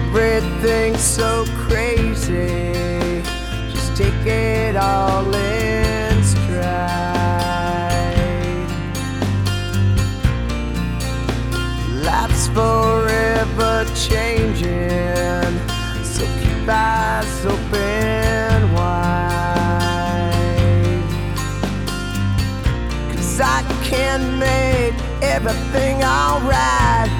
Everything's so crazy. Just take it all in stride. Life's forever changing, so keep eyes open wide. 'Cause I can make everything alright.